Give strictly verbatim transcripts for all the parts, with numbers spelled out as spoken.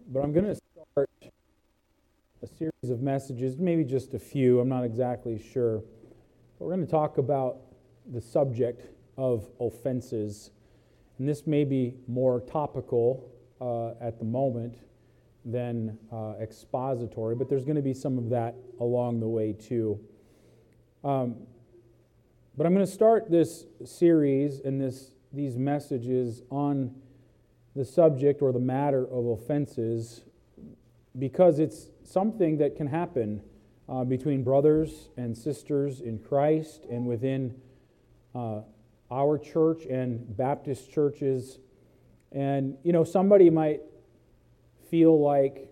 but I'm going to start a series of messages, maybe just a few, I'm not exactly sure. But we're going to talk about the subject of offenses. And this may be more topical uh, at the moment than uh, expository, but there's going to be some of that along the way too. Um, but I'm going to start this series and this these messages on the subject or the matter of offenses because it's something that can happen uh, between brothers and sisters in Christ and within uh, our church and Baptist churches. And, you know, somebody might feel like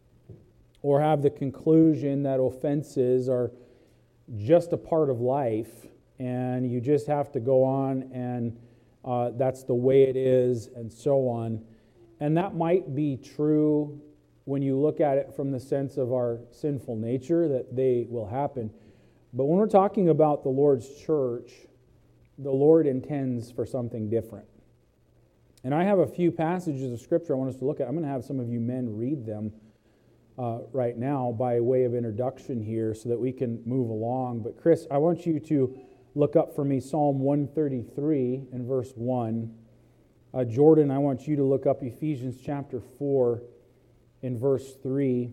or have the conclusion that offenses are just a part of life and you just have to go on and uh, that's the way it is and so on. And that might be true when you look at it from the sense of our sinful nature, that they will happen. But when we're talking about the Lord's church, the Lord intends for something different. And I have a few passages of Scripture I want us to look at. I'm going to have some of you men read them uh, right now by way of introduction here so that we can move along. But Chris, I want you to look up for me Psalm one thirty-three and verse one. Uh, Jordan, I want you to look up Ephesians chapter four in verse three.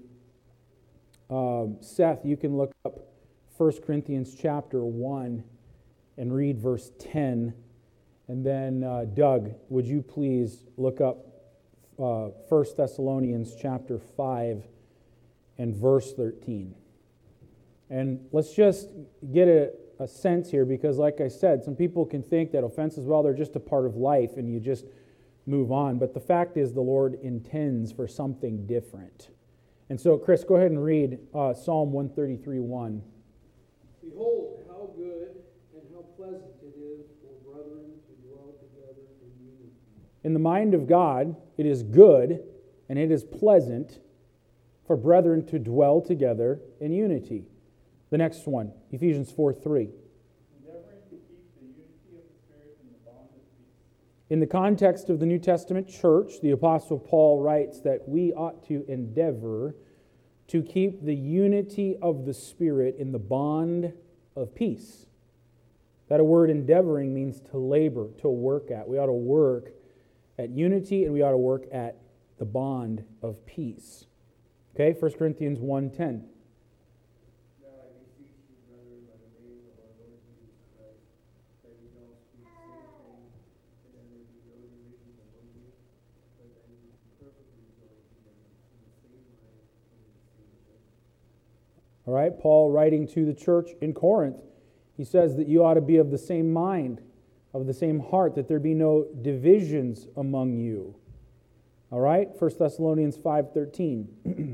Uh, Seth, you can look up First Corinthians chapter one and read verse ten. And then uh, Doug, would you please look up uh, First Thessalonians chapter five and verse thirteen. And let's just get a, a sense here, because like I said, some people can think that offenses, well, they're just a part of life and you just move on. But the fact is the Lord intends for something different. And so, Chris, go ahead and read uh, Psalm one thirty-three one. Behold, how good and how pleasant it is for brethren to dwell together in unity. In the mind of God, it is good and it is pleasant for brethren to dwell together in unity. The next one, Ephesians four three. Endeavoring to keep the unity of the Spirit in the bond of peace. In the context of the New Testament church, the Apostle Paul writes that we ought to endeavor to keep the unity of the Spirit in the bond of peace. That a word endeavoring means to labor, to work at. We ought to work at unity and we ought to work at the bond of peace. Okay, First Corinthians one ten. Now I beseech you, brethren, by the name of our Lord Jesus Christ, that you don't speak the same thing, and that there be no divisions among you, but that you be perfectly joined together in the same mind and in the same judgment. All right, Paul writing to the church in Corinth, he says that you ought to be of the same mind, of the same heart, that there be no divisions among you. All right, First Thessalonians five thirteen.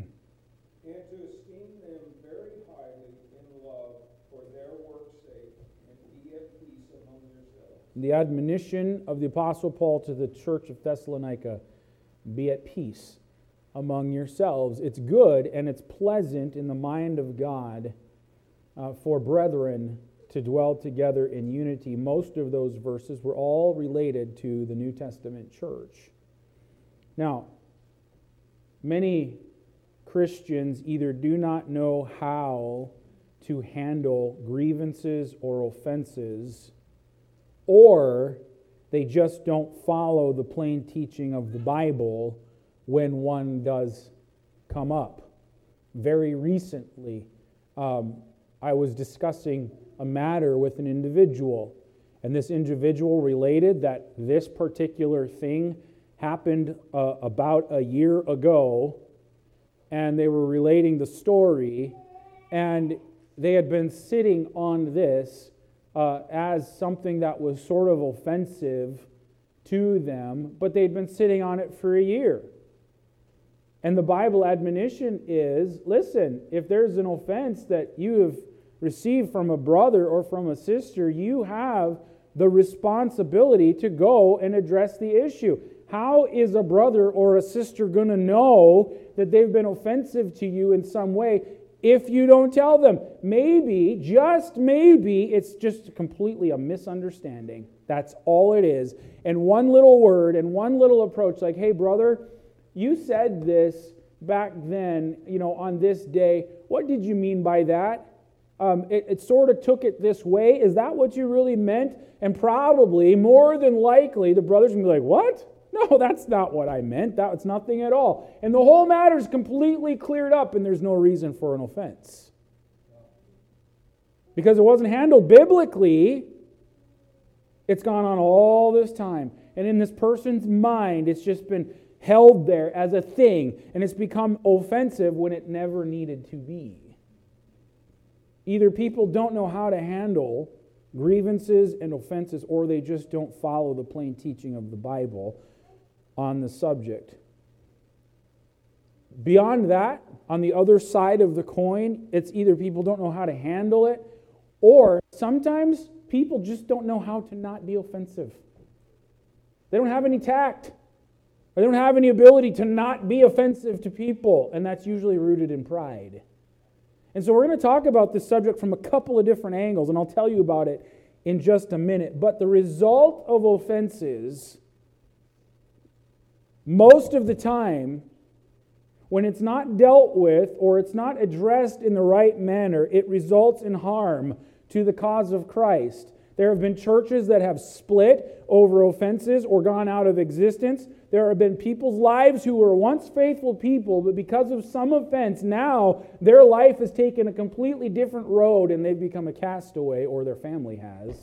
And to esteem them very highly in love for their work's sake, and be at peace among yourselves. The admonition of the Apostle Paul to the church of Thessalonica, be at peace among yourselves. It's good and it's pleasant in the mind of God uh, for brethren to dwell together in unity. Most of those verses were all related to the New Testament church. Now, many Christians either do not know how to handle grievances or offenses, or they just don't follow the plain teaching of the Bible when one does come up. Very recently, um, I was discussing a matter with an individual, and this individual related that this particular thing happened uh, about a year ago, and they were relating the story, and they had been sitting on this uh, as something that was sort of offensive to them, but they'd been sitting on it for a year. And the Bible admonition is, listen, if there's an offense that you have received from a brother or from a sister, you have the responsibility to go and address the issue. How is a brother or a sister going to know that they've been offensive to you in some way if you don't tell them? Maybe, just maybe, it's just completely a misunderstanding. That's all it is. And one little word and one little approach like, hey, brother, you said this back then, you know, on this day. What did you mean by that? Um, it, it sort of took it this way. Is that what you really meant? And probably, more than likely, the brothers would be like, what? No, that's not what I meant. That's nothing at all. And the whole matter is completely cleared up, and there's no reason for an offense. Because it wasn't handled biblically, it's gone on all this time. And in this person's mind, it's just been held there as a thing, and it's become offensive when it never needed to be. Either people don't know how to handle grievances and offenses, or they just don't follow the plain teaching of the Bible on the subject. Beyond that, on the other side of the coin, it's either people don't know how to handle it, or sometimes people just don't know how to not be offensive. They don't have any tact. Or they don't have any ability to not be offensive to people, and that's usually rooted in pride. And so we're going to talk about this subject from a couple of different angles, and I'll tell you about it in just a minute. But the result of offenses, most of the time, when it's not dealt with or it's not addressed in the right manner, it results in harm to the cause of Christ. There have been churches that have split over offenses or gone out of existence. There have been people's lives who were once faithful people, but because of some offense, now their life has taken a completely different road and they've become a castaway, or their family has.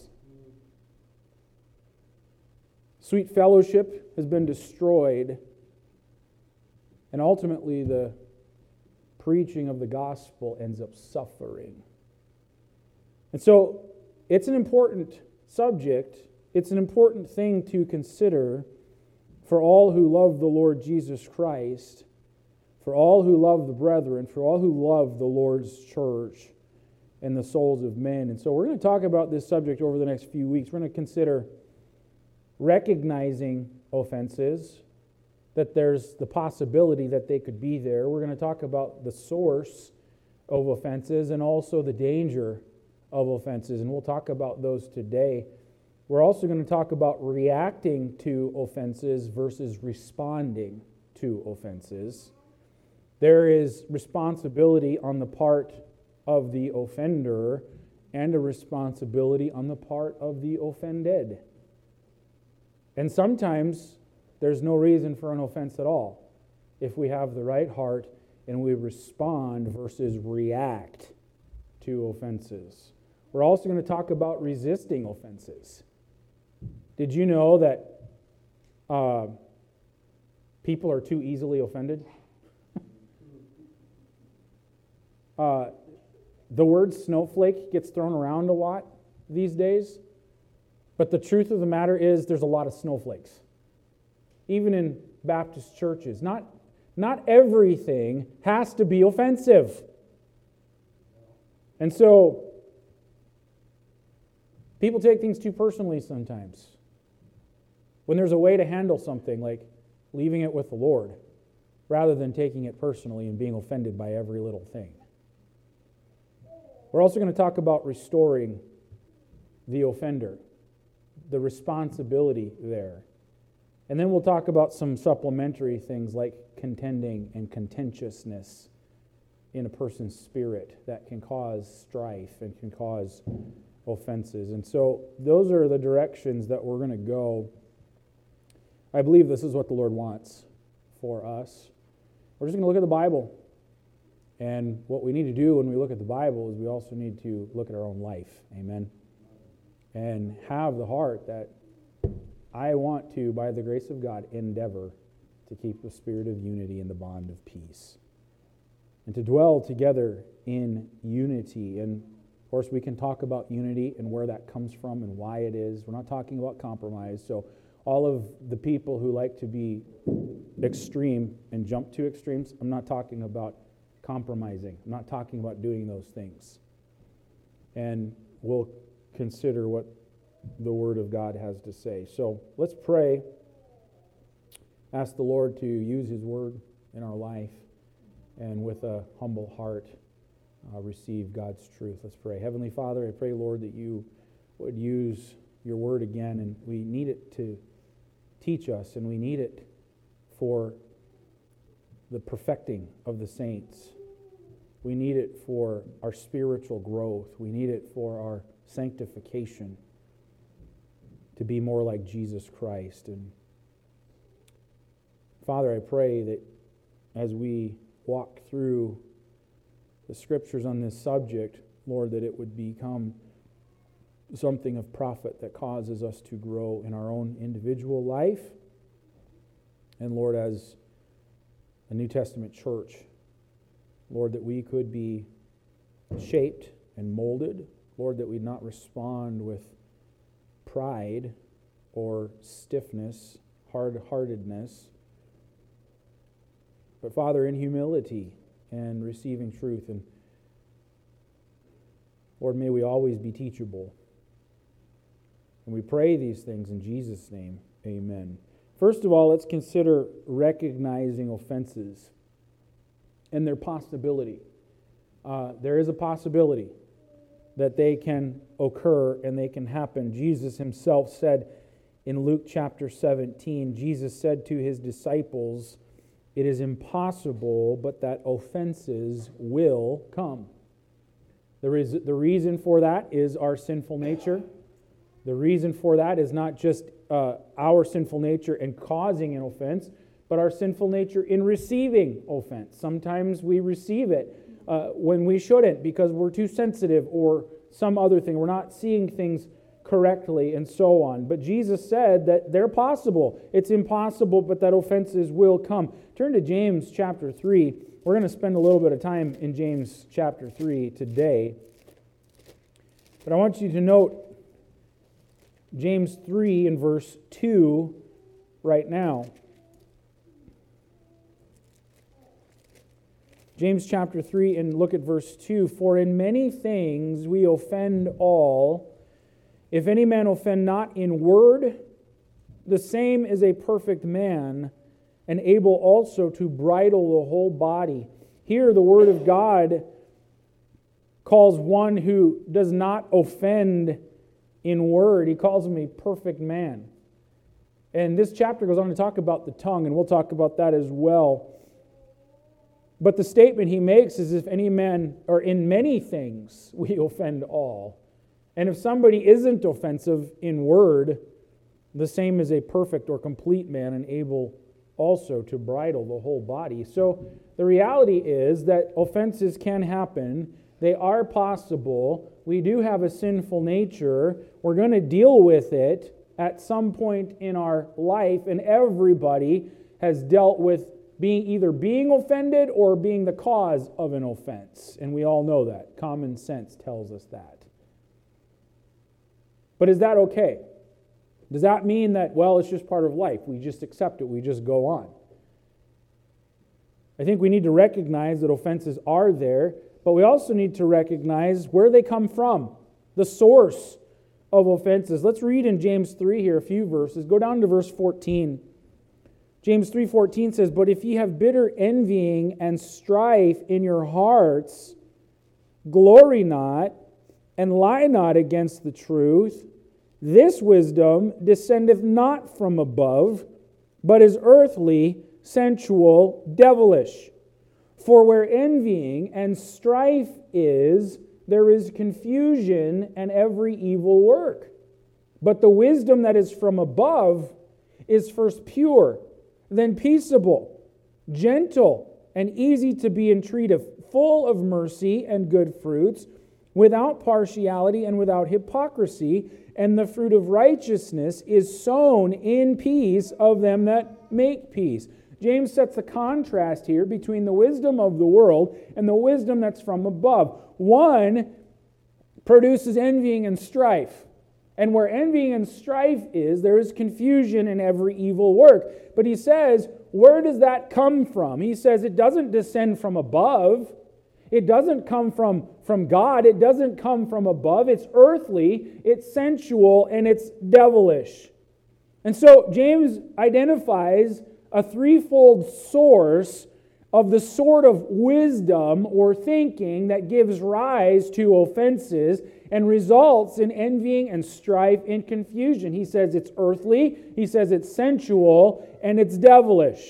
Sweet fellowship has been destroyed, and ultimately the preaching of the gospel ends up suffering. And so it's an important subject. It's an important thing to consider for all who love the Lord Jesus Christ, for all who love the brethren, for all who love the Lord's church and the souls of men. And so we're going to talk about this subject over the next few weeks. We're going to consider recognizing offenses, that there's the possibility that they could be there. We're going to talk about the source of offenses and also the danger of offenses, and we'll talk about those today. We're also going to talk about reacting to offenses versus responding to offenses. There is responsibility on the part of the offender and a responsibility on the part of the offended. And sometimes there's no reason for an offense at all if we have the right heart and we respond versus react to offenses. We're also going to talk about resisting offenses. Did you know that uh, people are too easily offended? uh, the word snowflake gets thrown around a lot these days, but the truth of the matter is there's a lot of snowflakes. Even in Baptist churches. Not, not everything has to be offensive. And so, people take things too personally sometimes. When there's a way to handle something, like leaving it with the Lord, rather than taking it personally and being offended by every little thing. We're also going to talk about restoring the offender, the responsibility there. And then we'll talk about some supplementary things like contending and contentiousness in a person's spirit that can cause strife and can cause offenses. And so those are the directions that we're going to go. I believe this is what the Lord wants for us. We're just going to look at the Bible. And what we need to do when we look at the Bible is we also need to look at our own life. Amen. And have the heart that I want to, by the grace of God, endeavor to keep the spirit of unity and the bond of peace. And to dwell together in unity. And of course, we can talk about unity and where that comes from and why it is. We're not talking about compromise. So all of the people who like to be extreme and jump to extremes, I'm not talking about compromising. I'm not talking about doing those things. And we'll consider what the Word of God has to say. So let's pray. Ask the Lord to use His Word in our life, and with a humble heart uh, receive God's truth. Let's pray. Heavenly Father, I pray, Lord, that you would use your Word again, and we need it to teach us, and we need it for the perfecting of the saints. We need it for our spiritual growth. We need it for our sanctification, to be more like Jesus Christ. And Father, I pray that as we walk through the Scriptures on this subject, Lord, that it would become something of profit that causes us to grow in our own individual life. And Lord, as a New Testament church, Lord, that we could be shaped and molded. Lord, that we'd not respond with pride or stiffness, hard-heartedness, but Father, in humility and receiving truth. And Lord, may we always be teachable. And we pray these things in Jesus' name. Amen. First of all, let's consider recognizing offenses and their possibility. Uh, there is a possibility that they can occur and they can happen. Jesus himself said in Luke chapter seventeen, Jesus said to his disciples, "It is impossible, but that offenses will come." There is, the reason for that is our sinful nature. The reason for that is not just uh, our sinful nature in causing an offense, but our sinful nature in receiving offense. Sometimes we receive it uh, when we shouldn't because we're too sensitive or some other thing. We're not seeing things correctly and so on. But Jesus said that they're possible. It's impossible, but that offenses will come. Turn to James chapter three. We're going to spend a little bit of time in James chapter three today. But I want you to note James three and verse two right now. James chapter three, and look at verse two. "For in many things we offend all. If any man offend not in word, the same is a perfect man, and able also to bridle the whole body." Here the word of God calls one who does not offend in word, he calls him a perfect man. And this chapter goes on to talk about the tongue, and we'll talk about that as well. But the statement he makes is, if any man, or in many things, we offend all. And if somebody isn't offensive in word, the same as a perfect or complete man, and able also to bridle the whole body. So the reality is that offenses can happen. They are possible. We do have a sinful nature. We're going to deal with it at some point in our life, and everybody has dealt with being either being offended or being the cause of an offense. And we all know that. Common sense tells us that. But is that okay? Does that mean that, well, it's just part of life? We just accept it. We just go on. I think we need to recognize that offenses are there, but we also need to recognize where they come from, the source of offenses. Let's read in James three here a few verses. Go down to verse fourteen. James three fourteen says, "But if ye have bitter envying and strife in your hearts, glory not, and lie not against the truth. This wisdom descendeth not from above, but is earthly, sensual, devilish. For where envying and strife is, there is confusion and every evil work. But the wisdom that is from above is first pure, then peaceable, gentle, and easy to be entreated, full of mercy and good fruits, without partiality and without hypocrisy. And the fruit of righteousness is sown in peace of them that make peace." James sets a contrast here between the wisdom of the world and the wisdom that's from above. One produces envying and strife. And where envying and strife is, there is confusion in every evil work. But he says, where does that come from? He says it doesn't descend from above. It doesn't come from, from God. It doesn't come from above. It's earthly, it's sensual, and it's devilish. And so James identifies a threefold source of the sort of wisdom or thinking that gives rise to offenses and results in envying and strife and confusion. He says it's earthly, he says it's sensual, and it's devilish.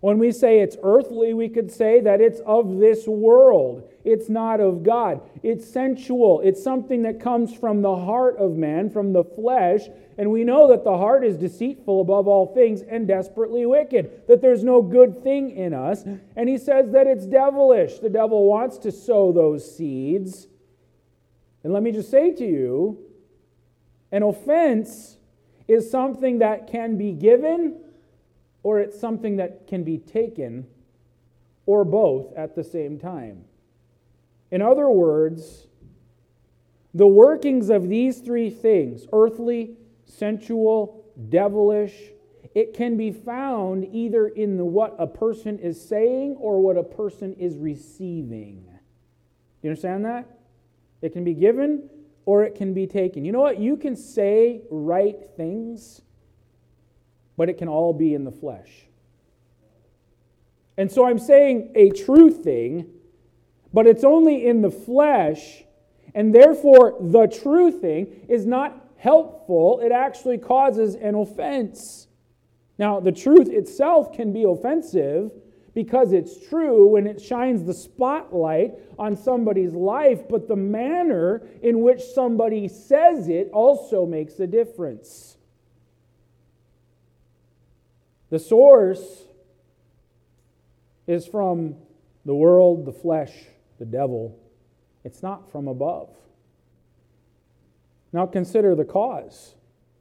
When we say it's earthly, we could say that it's of this world. It's not of God. It's sensual. It's something that comes from the heart of man, from the flesh. And we know that the heart is deceitful above all things and desperately wicked, that there's no good thing in us. And he says that it's devilish. The devil wants to sow those seeds. And let me just say to you, an offense is something that can be given, or it's something that can be taken, or both at the same time. In other words, the workings of these three things, earthly, sensual, devilish, it can be found either in the, what a person is saying or what a person is receiving. You understand that? It can be given or it can be taken. You know what? You can say right things, but it can all be in the flesh. And so I'm saying a true thing, but it's only in the flesh, and therefore the true thing is not helpful. It actually causes an offense. Now, the truth itself can be offensive because it's true when it shines the spotlight on somebody's life, but the manner in which somebody says it also makes a difference. The source is from the world, the flesh, the devil. It's not from above. Now consider the cause.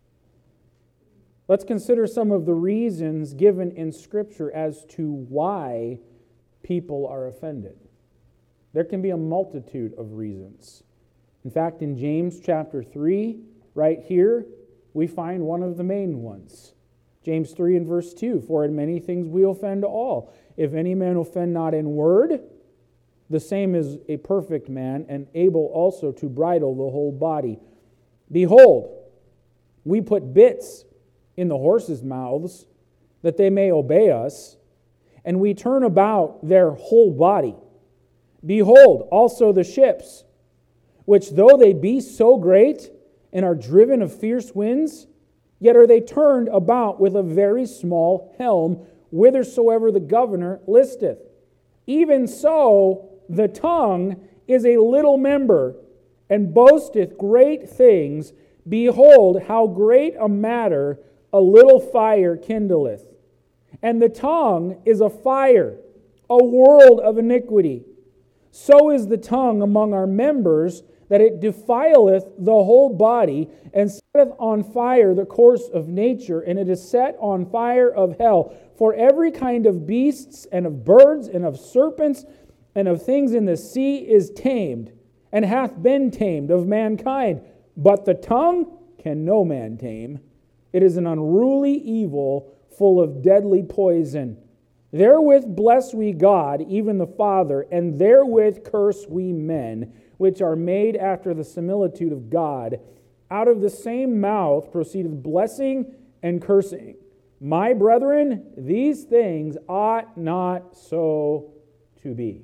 Let's consider some of the reasons given in Scripture as to why people are offended. There can be a multitude of reasons. In fact, in James chapter three, right here, we find one of the main ones. James three and verse two, for in many things we offend all. If any man offend not in word, the same is a perfect man, and able also to bridle the whole body. Behold, we put bits in the horses' mouths, that they may obey us, and we turn about their whole body. Behold, also the ships, which though they be so great, and are driven of fierce winds, yet are they turned about with a very small helm, whithersoever the governor listeth. Even so, the tongue is a little member, and boasteth great things. Behold, how great a matter a little fire kindleth. And the tongue is a fire, a world of iniquity. So is the tongue among our members, that it defileth the whole body, and setteth on fire the course of nature, and it is set on fire of hell. For every kind of beasts, and of birds, and of serpents, and of things in the sea is tamed, and hath been tamed of mankind. But the tongue can no man tame. It is an unruly evil, full of deadly poison. Therewith bless we God, even the Father, and therewith curse we men, which are made after the similitude of God. Out of the same mouth proceedeth blessing and cursing. My brethren, these things ought not so to be.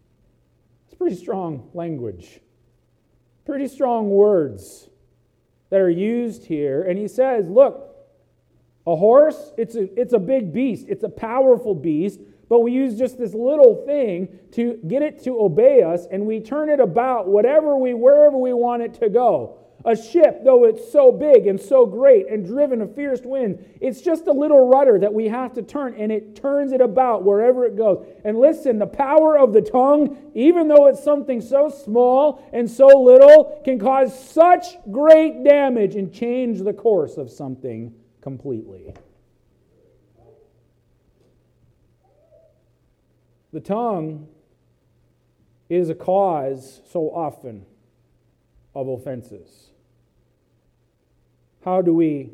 It's pretty strong language. Pretty strong words that are used here. And he says, look, a horse, it's a, it's a big beast. It's a powerful beast. But we use just this little thing to get it to obey us, and we turn it about whatever we, wherever we want it to go. A ship, though it's so big and so great and driven of fierce winds, it's just a little rudder that we have to turn, and it turns it about wherever it goes. And listen, the power of the tongue, even though it's something so small and so little, can cause such great damage and change the course of something completely. The tongue is a cause so often of offenses. How do we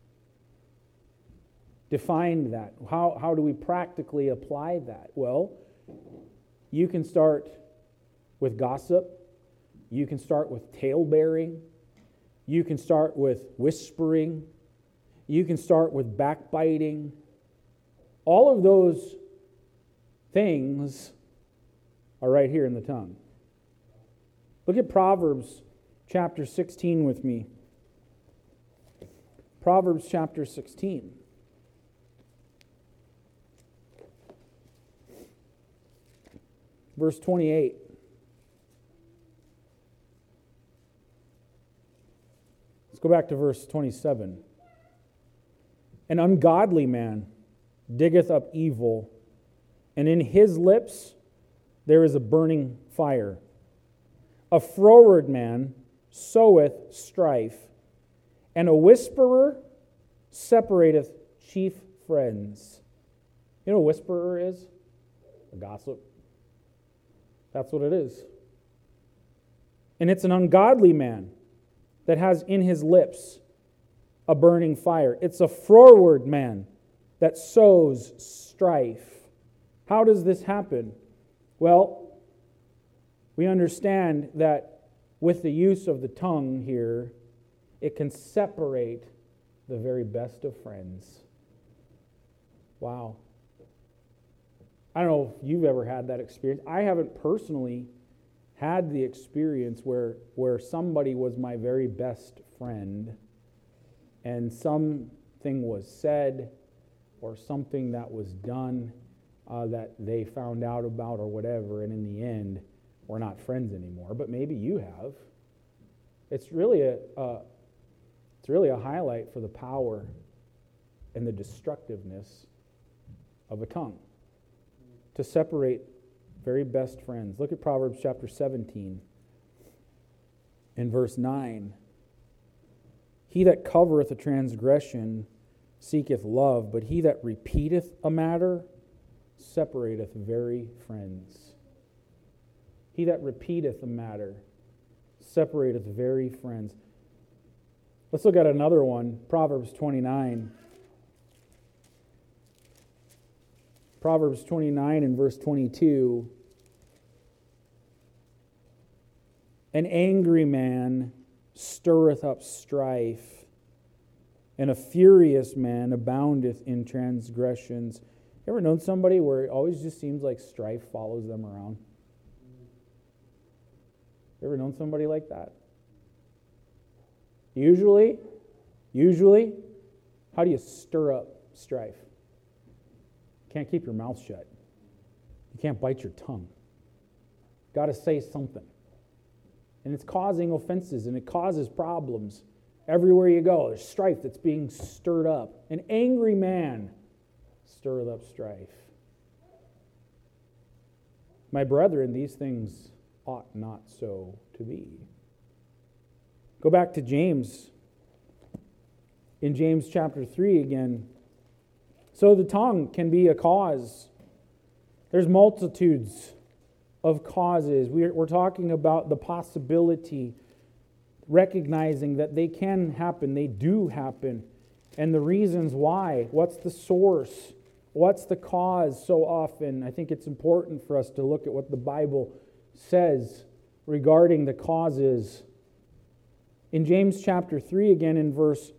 define that? How, how do we practically apply that? Well, you can start with gossip. You can start with tale-bearing. You can start with whispering. You can start with backbiting. All of those things are right here in the tongue. Look at Proverbs chapter sixteen with me. Proverbs chapter sixteen. verse twenty-eight. Let's go back to verse twenty-seven. An ungodly man diggeth up evil, and in his lips there is a burning fire. A froward man soweth strife, and a whisperer separateth chief friends. You know what a whisperer is? A gossip. That's what it is. And it's an ungodly man that has in his lips a burning fire. It's a froward man that sows strife. How does this happen? Well, we understand that with the use of the tongue here, it can separate the very best of friends. Wow. I don't know if you've ever had that experience. I haven't personally had the experience where, where somebody was my very best friend and something was said or something that was done uh, that they found out about or whatever, and in the end, we're not friends anymore. But maybe you have. It's really a, uh, it's really a highlight for the power and the destructiveness of a tongue to separate very best friends. Look at Proverbs chapter seventeen in verse nine. He that covereth a transgression seeketh love, but he that repeateth a matter separateth very friends. He that repeateth a matter separateth very friends. Let's look at another one, Proverbs twenty-nine. Proverbs twenty-nine and verse twenty-two. An angry man stirreth up strife, and a furious man aboundeth in transgressions. You ever known somebody where it always just seems like strife follows them around? You ever known somebody like that? Usually, usually, how do you stir up strife? You can't keep your mouth shut. You can't bite your tongue. Got to say something. And it's causing offenses and it causes problems. Everywhere you go, there's strife that's being stirred up. An angry man stirreth up strife. My brethren, these things ought not so to be. Go back to James. In James chapter three again. So the tongue can be a cause. There's multitudes of causes. We're, we're talking about the possibility, recognizing that they can happen, they do happen, and the reasons why. What's the source? What's the cause so often? I think it's important for us to look at what the Bible says regarding the causes. In James chapter three, again in verse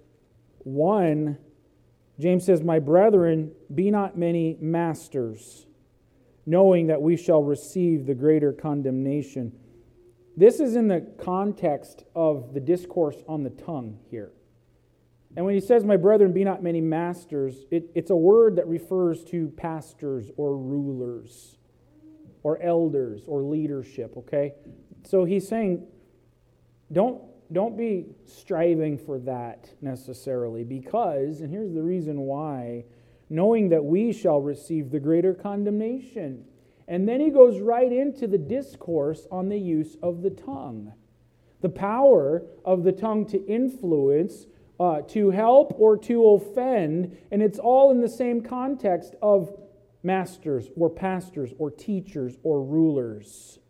one, James says, "My brethren, be not many masters, knowing that we shall receive the greater condemnation." This is in the context of the discourse on the tongue here. And when he says, "My brethren, be not many masters," it, it's a word that refers to pastors or rulers or elders or leadership, okay? So he's saying, don't, don't be striving for that necessarily, because, and here's the reason why, knowing that we shall receive the greater condemnation. And then he goes right into the discourse on the use of the tongue. The power of the tongue to influence, uh, to help or to offend, and it's all in the same context of masters or pastors or teachers or rulers.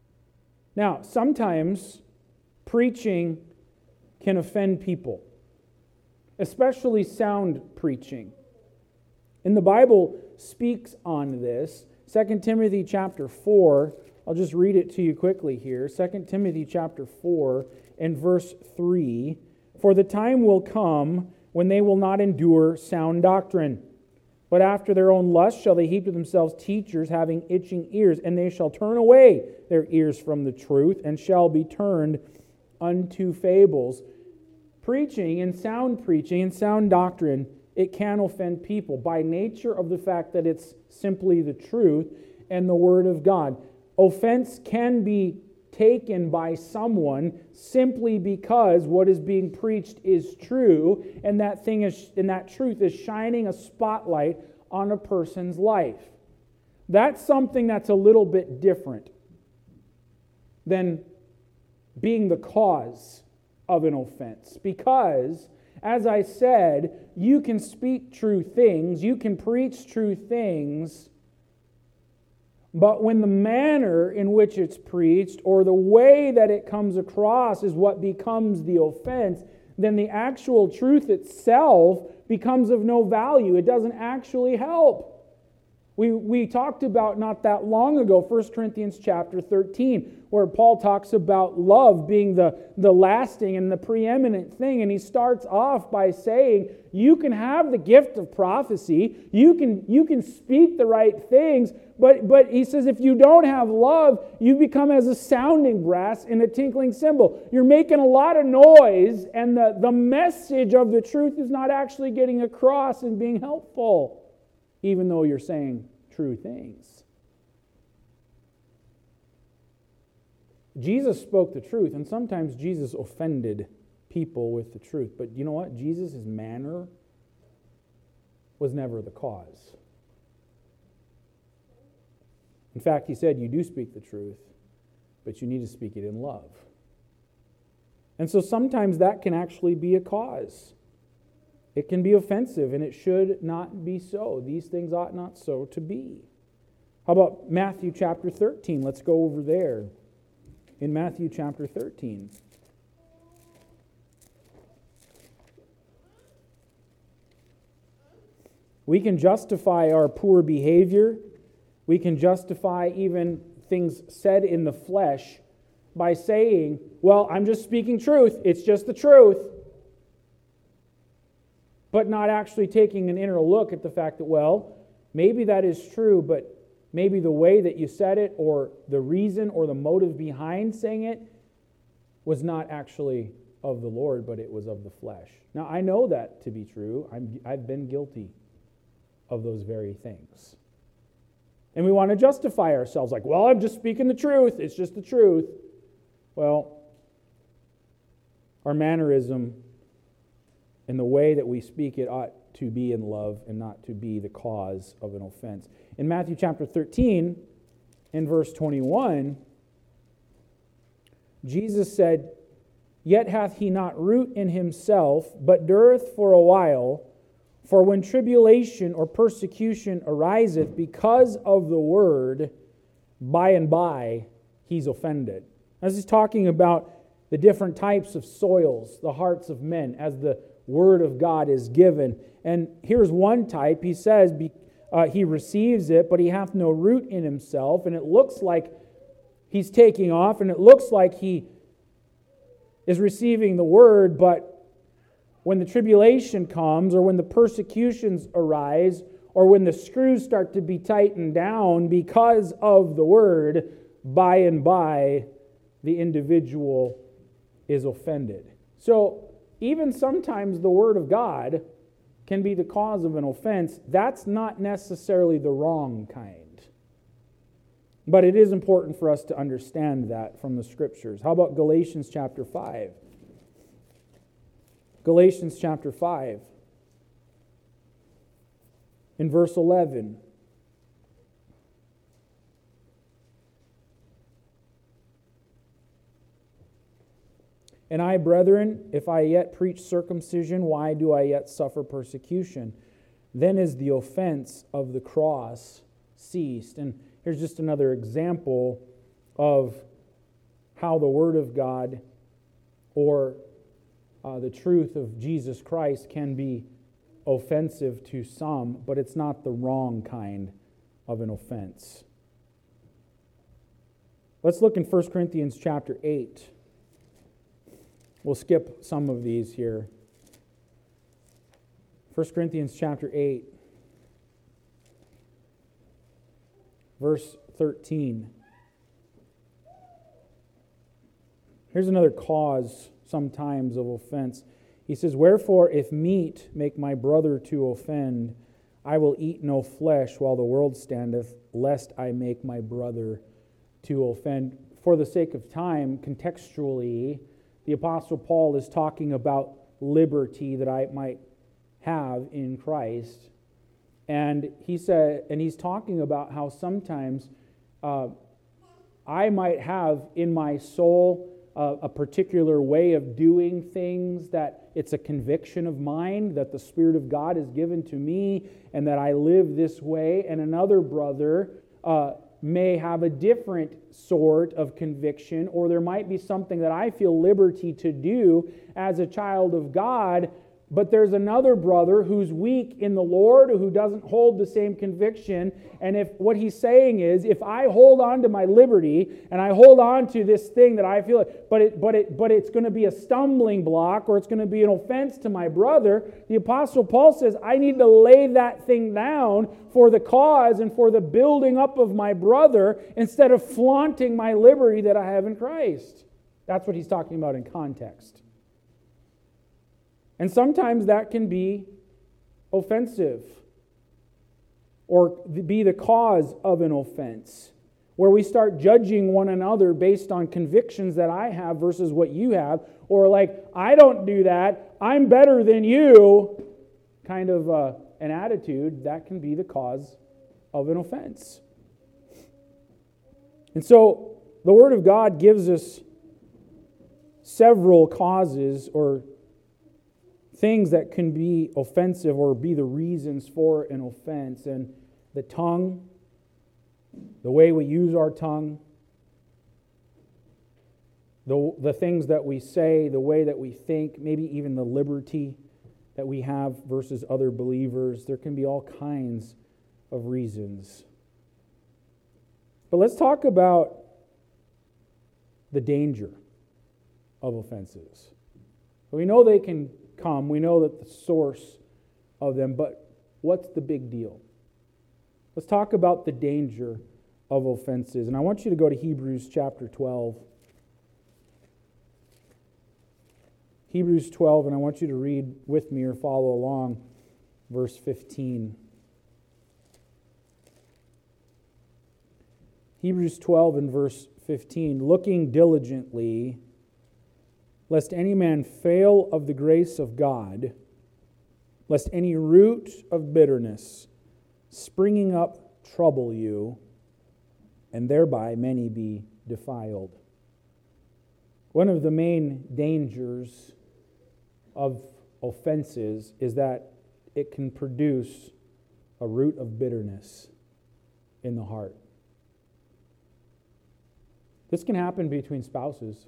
Now, sometimes preaching can offend people, especially sound preaching. And the Bible speaks on this. Second Timothy chapter four, I'll just read it to you quickly here. Second Timothy chapter four and verse three. "For the time will come when they will not endure sound doctrine, but after their own lust shall they heap to themselves teachers having itching ears, and they shall turn away their ears from the truth, and shall be turned unto fables." Preaching and sound preaching and sound doctrine, it can offend people by nature of the fact that it's simply the truth and the Word of God. offense can be taken by someone simply because what is being preached is true, and that thing is, and that truth is shining a spotlight on a person's life. That's something that's a little bit different than being the cause of an offense. Because, as I said, you can speak true things, you can preach true things, but when the manner in which it's preached or the way that it comes across is what becomes the offense, then the actual truth itself becomes of no value. It doesn't actually help. We, we talked about not that long ago, First Corinthians chapter thirteen, where Paul talks about love being the, the lasting and the preeminent thing. And he starts off by saying, you can have the gift of prophecy, you can, you can speak the right things, but, but he says if you don't have love, you become as a sounding brass in a tinkling cymbal. You're making a lot of noise, and the, the message of the truth is not actually getting across and being helpful, even though you're saying true things. Jesus spoke the truth, and sometimes Jesus offended people with the truth. But you know what? Jesus' manner was never the cause. In fact, he said, you do speak the truth, but you need to speak it in love. And so sometimes that can actually be a cause. It can be offensive, and it should not be so. These things ought not so to be. How about Matthew chapter thirteen? Let's go over there. In Matthew chapter thirteen. We can justify our poor behavior. We can justify even things said in the flesh by saying, well, I'm just speaking truth. It's just the truth. But not actually taking an inner look at the fact that, well, maybe that is true, but maybe the way that you said it or the reason or the motive behind saying it was not actually of the Lord, but it was of the flesh. Now, I know that to be true. I'm, I've been guilty of those very things. And we want to justify ourselves like, well, I'm just speaking the truth. It's just the truth. Well, our mannerism and the way that we speak it ought to be in love and not to be the cause of an offense. In Matthew chapter thirteen, in verse twenty-one, Jesus said, yet hath he not root in himself, but dureth for a while. For when tribulation or persecution ariseth because of the word, by and by he's offended. As he's talking about the different types of soils, the hearts of men, as the word of God is given. And here's one type. He says uh, he receives it, but he hath no root in himself. And it looks like he's taking off, and it looks like he is receiving the word, but when the tribulation comes, or when the persecutions arise, or when the screws start to be tightened down because of the word, by and by the individual is offended. So even sometimes the word of God can be the cause of an offense. That's not necessarily the wrong kind. But it is important for us to understand that from the Scriptures. How about Galatians chapter five? Galatians chapter five. In verse eleven. And I, brethren, if I yet preach circumcision, why do I yet suffer persecution? Then is the offense of the cross ceased. And here's just another example of how the Word of God or uh, the truth of Jesus Christ can be offensive to some, but it's not the wrong kind of an offense. Let's look in First Corinthians chapter eight. We'll skip some of these here. First Corinthians chapter eight, verse thirteen. Here's another cause sometimes of offense. He says, wherefore, if meat make my brother to offend, I will eat no flesh while the world standeth, lest I make my brother to offend. For the sake of time, contextually, the Apostle Paul is talking about liberty that I might have in Christ. And he said, and he's talking about how sometimes uh, I might have in my soul uh, a particular way of doing things, that it's a conviction of mine, that the Spirit of God is given to me, and that I live this way. And another brother uh, may have a different sort of conviction, or there might be something that I feel liberty to do as a child of God, but there's another brother who's weak in the Lord, who doesn't hold the same conviction. And if what he's saying is, if I hold on to my liberty and I hold on to this thing that I feel, but it, but it, but it's going to be a stumbling block, or it's going to be an offense to my brother, the Apostle Paul says, I need to lay that thing down for the cause and for the building up of my brother, instead of flaunting my liberty that I have in Christ. That's what he's talking about in context. And sometimes that can be offensive, or be the cause of an offense, where we start judging one another based on convictions that I have versus what you have, or like, I don't do that, I'm better than you, kind of uh, an attitude that can be the cause of an offense. And so the Word of God gives us several causes or things that can be offensive or be the reasons for an offense. And the tongue, the way we use our tongue, the, the things that we say, the way that we think, maybe even the liberty that we have versus other believers. There can be all kinds of reasons. But let's talk about the danger of offenses. We know they can come. We know that the source of them, but what's the big deal? Let's talk about the danger of offenses. And I want you to go to Hebrews chapter twelve. Hebrews twelve, and I want you to read with me or follow along verse fifteen. Hebrews twelve and verse fifteen. Looking diligently, lest any man fail of the grace of God, lest any root of bitterness springing up trouble you, and thereby many be defiled. One of the main dangers of offenses is that it can produce a root of bitterness in the heart. This can happen between spouses.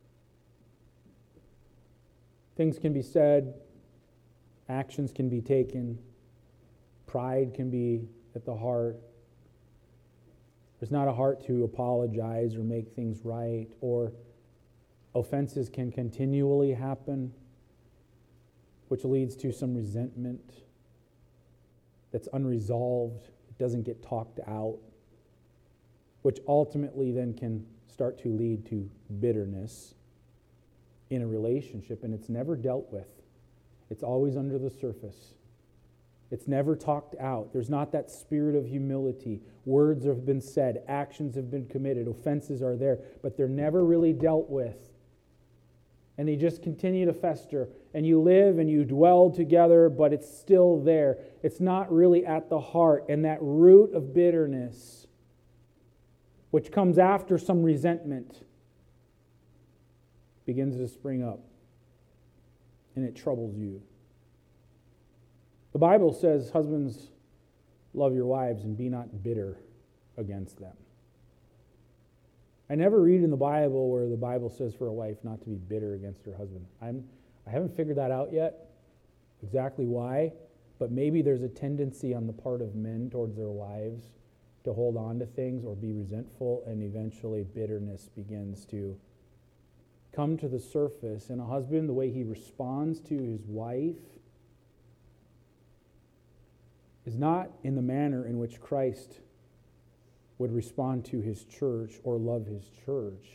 Things can be said, actions can be taken, pride can be at the heart. There's not a heart to apologize or make things right, or offenses can continually happen, which leads to some resentment that's unresolved. It doesn't get talked out, which ultimately then can start to lead to bitterness in a relationship, and it's never dealt with. It's always under the surface. It's never talked out. There's not that spirit of humility. Words have been said, actions have been committed, offenses are there, but they're never really dealt with. And they just continue to fester, and you live and you dwell together, but it's still there. It's not really at the heart, and that root of bitterness, which comes after some resentment, begins to spring up, and it troubles you. The Bible says, husbands, love your wives and be not bitter against them. I never read in the Bible where the Bible says for a wife not to be bitter against her husband. I'm, I haven't figured that out yet, exactly why, but maybe there's a tendency on the part of men towards their wives to hold on to things or be resentful, and eventually bitterness begins to come to the surface. And a husband, the way he responds to his wife is not in the manner in which Christ would respond to his church or love his church.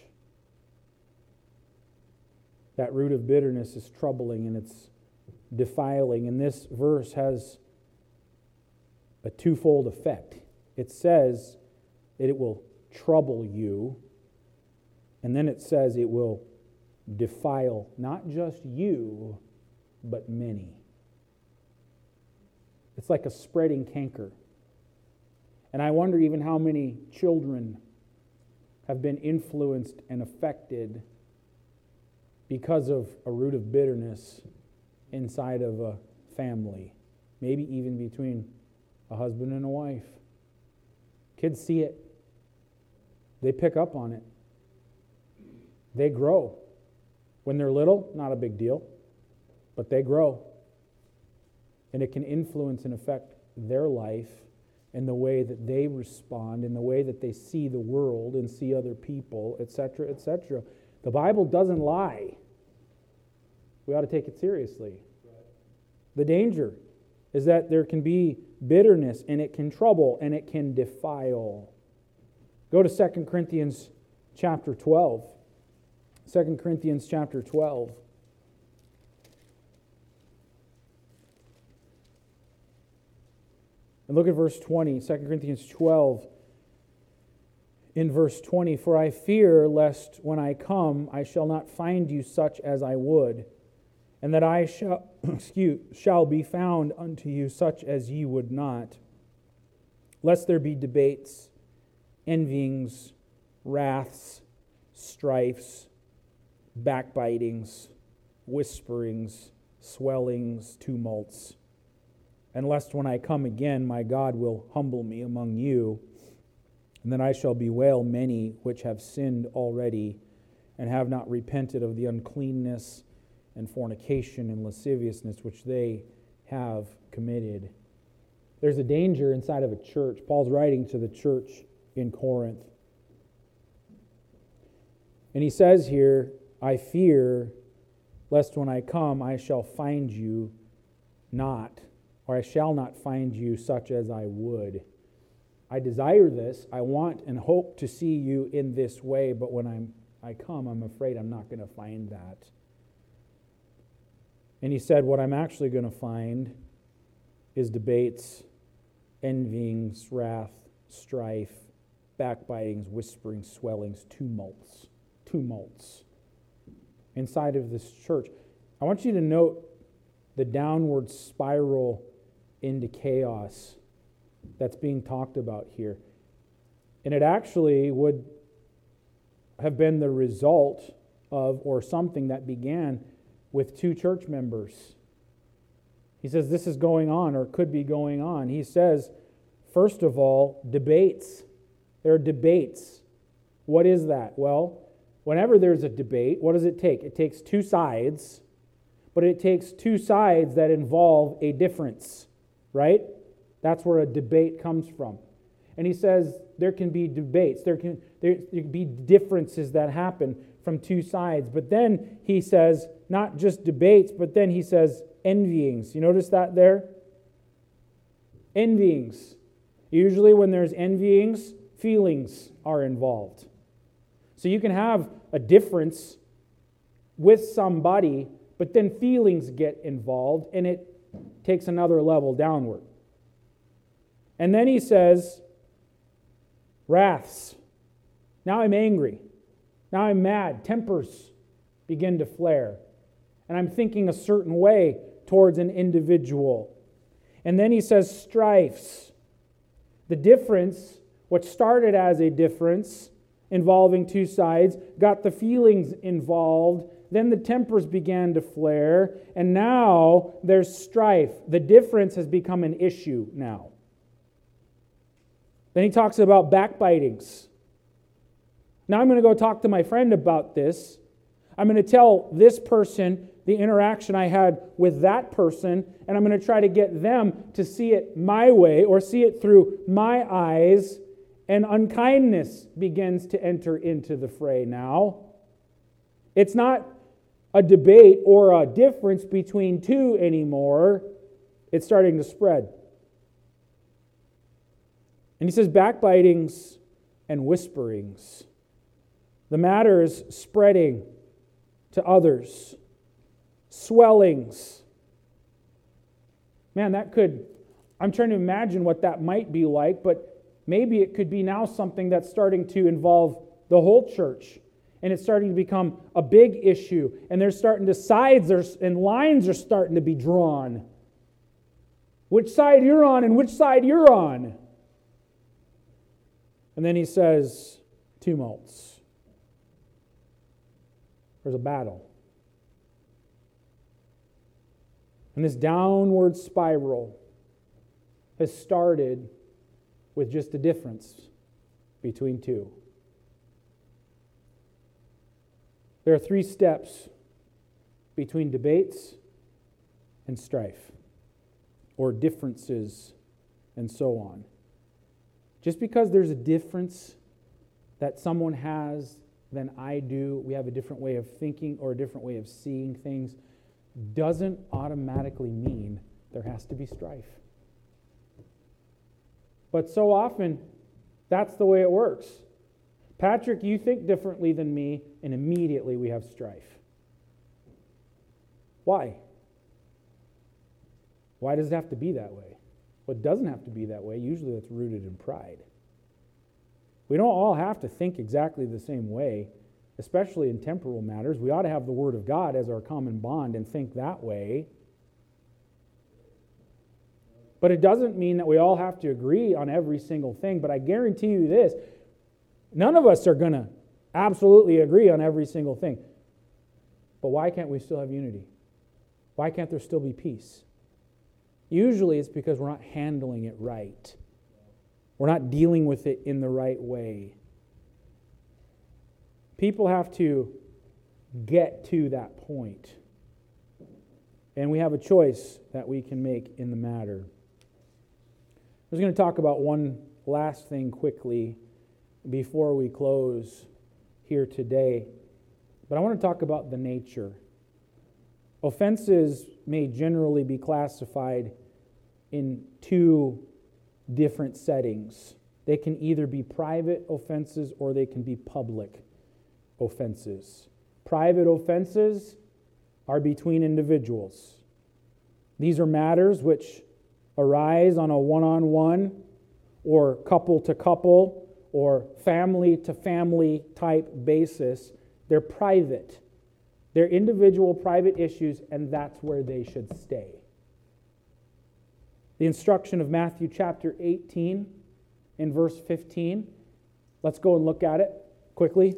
That root of bitterness is troubling and it's defiling. And this verse has a twofold effect. It says that it will trouble you. And then it says it will defile not just you, but many. It's like a spreading canker. And I wonder even how many children have been influenced and affected because of a root of bitterness inside of a family, maybe even between a husband and a wife. Kids see it. They pick up on it. They grow. When they're little, not a big deal, but they grow. And it can influence and affect their life and the way that they respond, and the way that they see the world and see other people, et cetera, et cetera. The Bible doesn't lie. We ought to take it seriously. The danger is that there can be bitterness, and it can trouble, and it can defile. Go to Second Corinthians chapter twelve. Second Corinthians chapter twelve. And look at verse twenty, Second Corinthians twelve. In verse twenty, "For I fear lest when I come I shall not find you such as I would, and that I shall, excuse, shall be found unto you such as ye would not, lest there be debates, envyings, wraths, strifes, backbitings, whisperings, swellings, tumults. And lest when I come again, my God will humble me among you, and then I shall bewail many which have sinned already, and have not repented of the uncleanness and fornication and lasciviousness which they have committed." There's a danger inside of a church. Paul's writing to the church in Corinth. And he says here, "I fear lest when I come I shall find you not, or I shall not find you such as I would." I desire this. I want and hope to see you in this way, but when I'm, I come, I'm afraid I'm not going to find that. And he said, what I'm actually going to find is debates, envyings, wrath, strife, backbitings, whisperings, swellings, tumults. Tumults. Inside of this church. I want you to note the downward spiral into chaos that's being talked about here. And it actually would have been the result of, or something that began with two church members. He says this is going on, or could be going on. He says, first of all, debates. There are debates. What is that? Well, whenever there's a debate, what does it take? It takes two sides, but it takes two sides that involve a difference, right? That's where a debate comes from. And he says there can be debates, there can, there, there can be differences that happen from two sides. But then he says, not just debates, but then he says envyings. You notice that there? Envyings. Usually when there's envyings, feelings are involved. So you can have a difference with somebody, but then feelings get involved, and it takes another level downward. And then he says, wraths. Now I'm angry. Now I'm mad. Tempers begin to flare. And I'm thinking a certain way towards an individual. And then he says strifes. The difference, what started as a difference involving two sides, got the feelings involved. Then the tempers began to flare. And now there's strife. The difference has become an issue now. Then he talks about backbitings. Now I'm going to go talk to my friend about this. I'm going to tell this person the interaction I had with that person, and I'm going to try to get them to see it my way or see it through my eyes, and unkindness begins to enter into the fray now. It's not a debate or a difference between two anymore. It's starting to spread. And he says backbitings and whisperings. The matter is spreading to others. Swellings. Man, that could, I'm trying to imagine what that might be like, but maybe it could be now something that's starting to involve the whole church. And it's starting to become a big issue. And they're starting to, sides are, and lines are starting to be drawn. Which side you're on and which side you're on. And then he says, tumults. There's a battle. And this downward spiral has started with just a difference between two. There are three steps between debates and strife, or differences and so on. Just because there's a difference that someone has than I do, we have a different way of thinking or a different way of seeing things, doesn't automatically mean there has to be strife. But so often, that's the way it works. Patrick, you think differently than me, and immediately we have strife. Why? Why does it have to be that way? Well, it doesn't have to be that way. Usually it's rooted in pride. We don't all have to think exactly the same way, especially in temporal matters. We ought to have the Word of God as our common bond and think that way. But it doesn't mean that we all have to agree on every single thing. But I guarantee you this, none of us are going to absolutely agree on every single thing. But why can't we still have unity? Why can't there still be peace? Usually it's because we're not handling it right. We're not dealing with it in the right way. People have to get to that point. And we have a choice that we can make in the matter. I was going to talk about one last thing quickly before we close here today. But I want to talk about the nature. Offenses may generally be classified in two different settings. They can either be private offenses or they can be public offenses. Private offenses are between individuals. These are matters which arise on a one-on-one or couple-to-couple or family-to-family type basis. They're private. They're individual private issues, and that's where they should stay. The instruction of Matthew chapter eighteen in verse fifteen. Let's go and look at it quickly.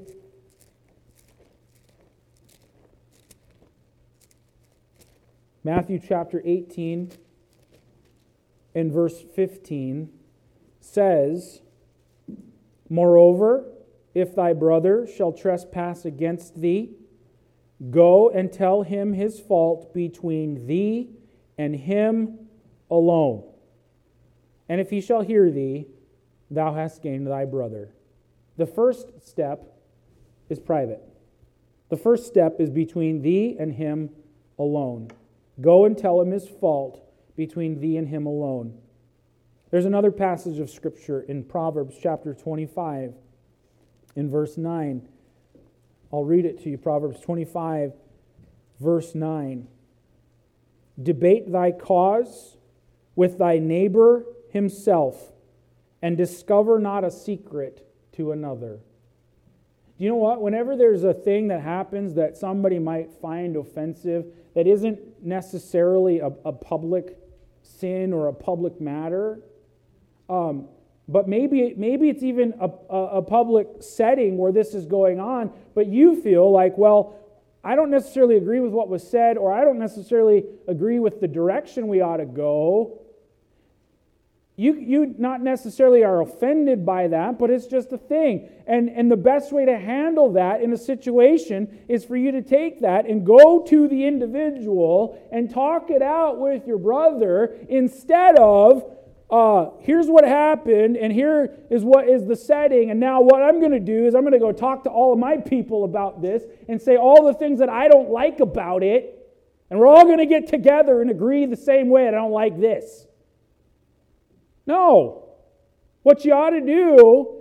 Matthew chapter eighteen in verse fifteen says, "Moreover, if thy brother shall trespass against thee, go and tell him his fault between thee and him alone. And if he shall hear thee, thou hast gained thy brother." The first step is private. The first step is between thee and him alone. Go and tell him his fault between thee and him alone. There's another passage of Scripture in Proverbs chapter twenty-five, in verse nine. I'll read it to you, Proverbs twenty-five, verse nine. "Debate thy cause with thy neighbor himself, and discover not a secret to another." Do you know what? Whenever there's a thing that happens that somebody might find offensive, that isn't necessarily a, a public sin or a public matter, um, but maybe maybe it's even a, a, a public setting where this is going on, but you feel like, well, I don't necessarily agree with what was said, or I don't necessarily agree with the direction we ought to go. You, you not necessarily are offended by that, but it's just a thing. And, and the best way to handle that in a situation is for you to take that and go to the individual and talk it out with your brother instead of, uh, here's what happened, and here is what is the setting, and now what I'm going to do is I'm going to go talk to all of my people about this and say all the things that I don't like about it, and we're all going to get together and agree the same way, and I don't like this. No. What you ought to do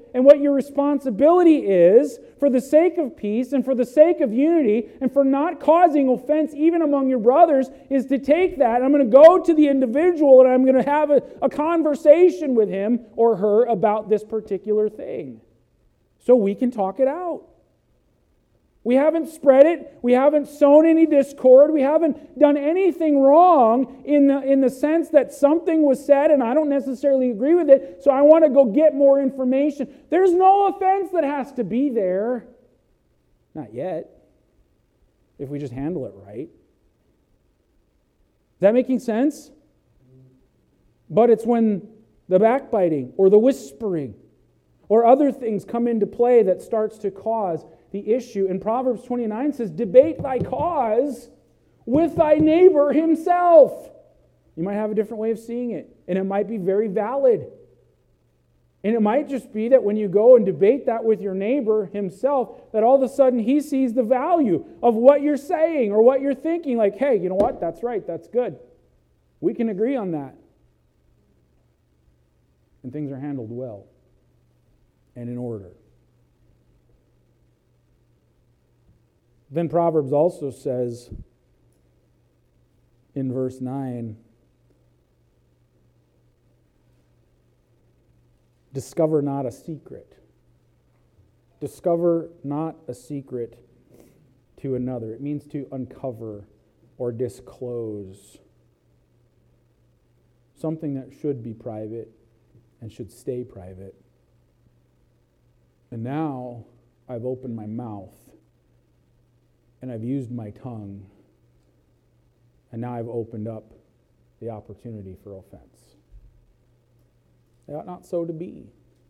and what your responsibility is for the sake of peace and for the sake of unity and for not causing offense even among your brothers is to take that. I'm going to go to the individual and I'm going to have a, a conversation with him or her about this particular thing so we can talk it out. We haven't spread it. We haven't sown any discord. We haven't done anything wrong in the, in the sense that something was said and I don't necessarily agree with it, so I want to go get more information. There's no offense that has to be there. Not yet. If we just handle it right. Is that making sense? But it's when the backbiting or the whispering or other things come into play that starts to cause the issue. And Proverbs twenty-nine says, debate thy cause with thy neighbor himself. You might have a different way of seeing it, and it might be very valid. And it might just be that when you go and debate that with your neighbor himself, that all of a sudden he sees the value of what you're saying or what you're thinking. Like, hey, you know what? That's right. That's good. We can agree on that. And things are handled well and in order. Then Proverbs also says in verse nine, discover not a secret. Discover not a secret to another. It means to uncover or disclose something that should be private and should stay private. And now I've opened my mouth and I've used my tongue, and now I've opened up the opportunity for offense. It ought not so to be.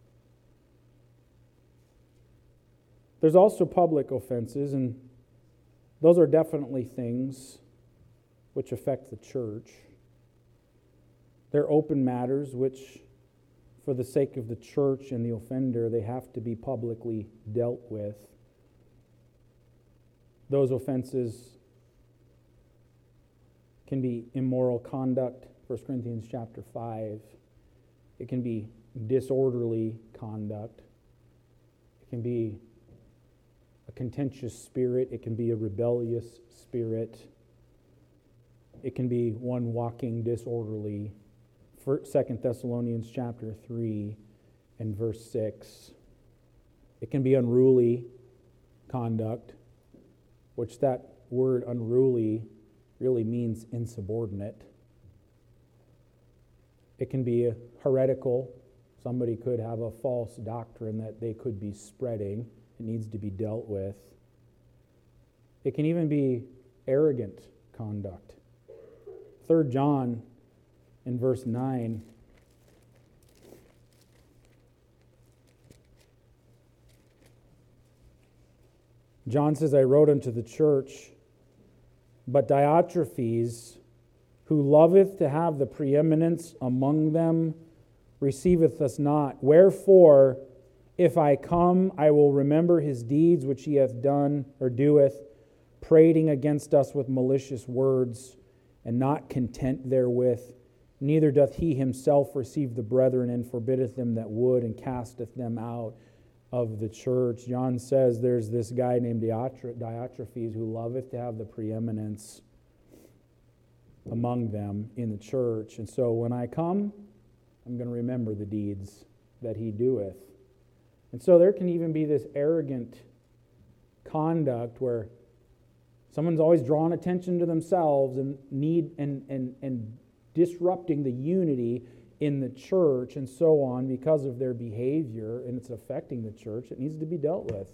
There's also public offenses, and those are definitely things which affect the church. They're open matters which, for the sake of the church and the offender, they have to be publicly dealt with. Those offenses can be immoral conduct, First Corinthians chapter five. It can be disorderly conduct. It can be a contentious spirit. It can be a rebellious spirit. It can be one walking disorderly. Second Thessalonians chapter three and verse six. It can be unruly conduct, which that word unruly really means insubordinate. It can be heretical. Somebody could have a false doctrine that they could be spreading. It needs to be dealt with. It can even be arrogant conduct. Third John in verse nine. John says, I wrote unto the church, but Diotrephes, who loveth to have the preeminence among them, receiveth us not. Wherefore, if I come, I will remember his deeds which he hath done or doeth, prating against us with malicious words, and not content therewith. Neither doth he himself receive the brethren, and forbiddeth them that would, and casteth them out of the church. John says there's this guy named Diotrephes who loveth to have the preeminence among them in the church. And so when I come, I'm going to remember the deeds that he doeth. And so there can even be this arrogant conduct where someone's always drawing attention to themselves and need and and and disrupting the unity in the church and so on because of their behavior, and it's affecting the church. It needs to be dealt with.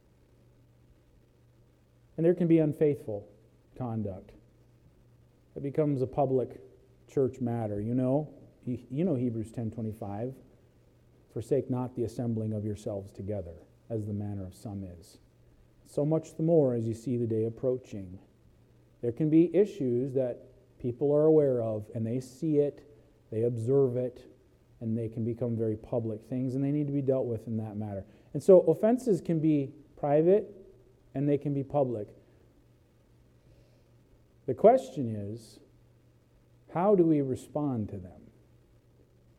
And there can be unfaithful conduct. It becomes a public church matter. You know, you know Hebrews ten twenty-five. Forsake not the assembling of yourselves together, as the manner of some is. So much the more as you see the day approaching. There can be issues that people are aware of, and they see it, they observe it, and they can become very public things, and they need to be dealt with in that matter. And so offenses can be private, and they can be public. The question is, how do we respond to them?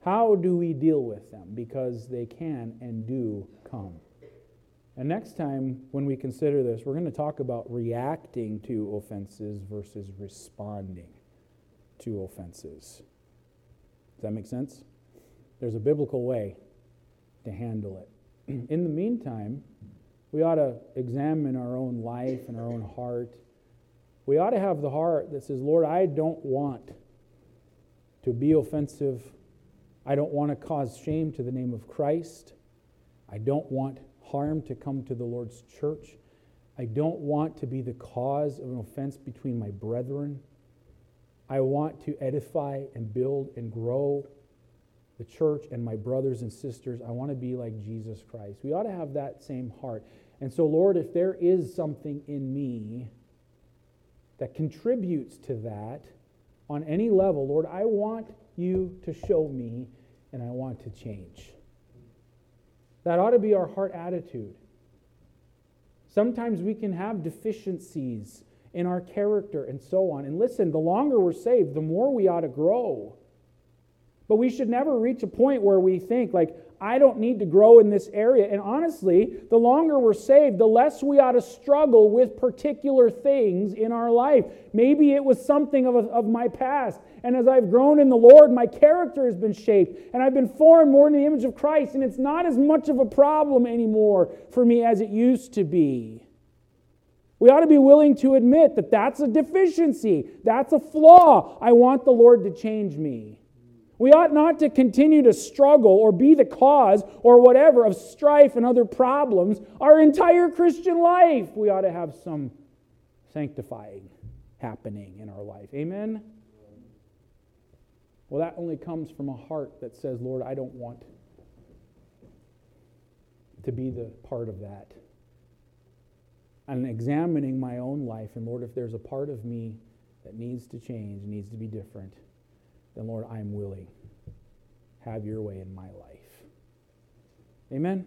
How do we deal with them? Because they can and do come. And next time when we consider this, we're going to talk about reacting to offenses versus responding to offenses. Does that make sense? There's a biblical way to handle it. In the meantime, we ought to examine our own life and our own heart. We ought to have the heart that says, Lord, I don't want to be offensive. I don't want to cause shame to the name of Christ. I don't want harm to come to the Lord's church. I don't want to be the cause of an offense between my brethren. I want to edify and build and grow the church and my brothers and sisters. I want to be like Jesus Christ. We ought to have that same heart. And so, Lord, if there is something in me that contributes to that on any level, Lord, I want you to show me and I want to change. That ought to be our heart attitude. Sometimes we can have deficiencies in our character and so on. And listen, the longer we're saved, the more we ought to grow. But we should never reach a point where we think, like, I don't need to grow in this area. And honestly, the longer we're saved, the less we ought to struggle with particular things in our life. Maybe it was something of, of my past. And as I've grown in the Lord, my character has been shaped. And I've been formed more in the image of Christ. And it's not as much of a problem anymore for me as it used to be. We ought to be willing to admit that that's a deficiency. That's a flaw. I want the Lord to change me. We ought not to continue to struggle or be the cause or whatever of strife and other problems our entire Christian life. We ought to have some sanctifying happening in our life. Amen? Well, that only comes from a heart that says, Lord, I don't want to be the part of that. And examining my own life, and Lord, if there's a part of me that needs to change, needs to be different, then Lord, I'm willing. Have your way in my life. Amen?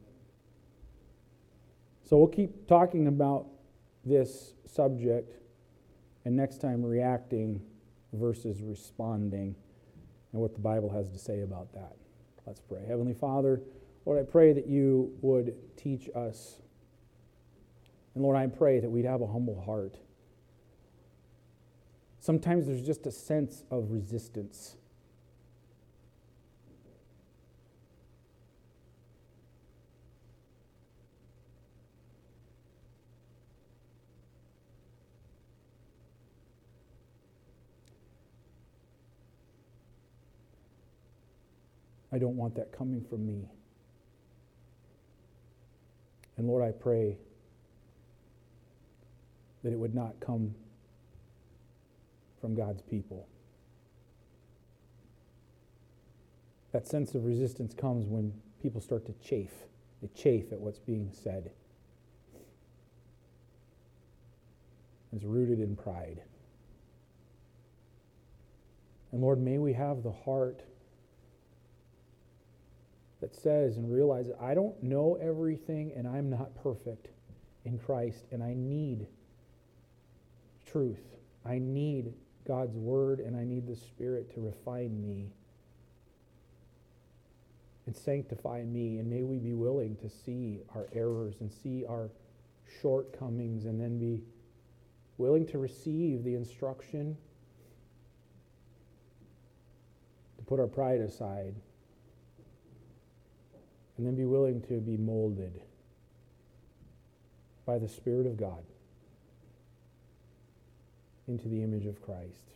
So we'll keep talking about this subject, and next time reacting versus responding, and what the Bible has to say about that. Let's pray. Heavenly Father, Lord, I pray that you would teach us. And Lord, I pray that we'd have a humble heart. Sometimes there's just a sense of resistance. I don't want that coming from me. And Lord, I pray that it would not come from God's people. That sense of resistance comes when people start to chafe. They chafe at what's being said. It's rooted in pride. And Lord, may we have the heart that says and realizes, I don't know everything and I'm not perfect in Christ, and I need truth. I need God's word, and I need the Spirit to refine me and sanctify me. And may we be willing to see our errors and see our shortcomings, and then be willing to receive the instruction to put our pride aside, and then be willing to be molded by the Spirit of God into the image of Christ.